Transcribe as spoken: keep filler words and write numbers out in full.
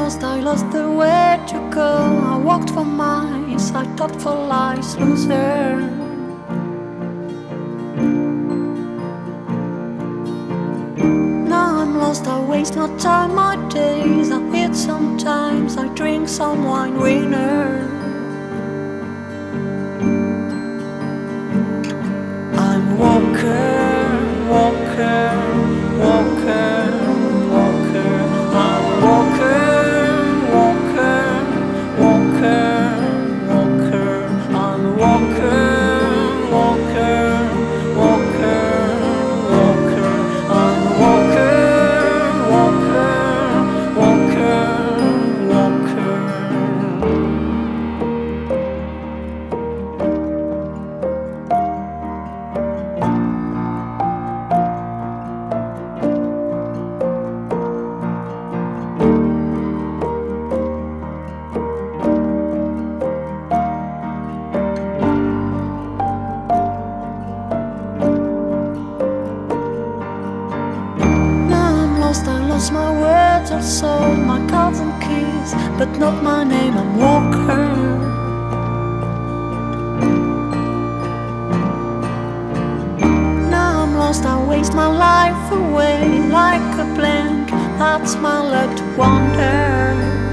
lost, I lost the way to go. I walked for miles, I thought for lies, loser. Now I'm lost, I waste my time, my days. I eat sometimes, I drink some wine, winner. I'm walker, walker, walker, walker. I'm walker, walker, walker, walker. I'm walker, walker, walker, walker. I'm walker, walker, walker, walker. I lost my words also, my cards and keys, but not my name, I'm Walker. Now I'm lost, I waste my life away like a blank, that's my luck to wander.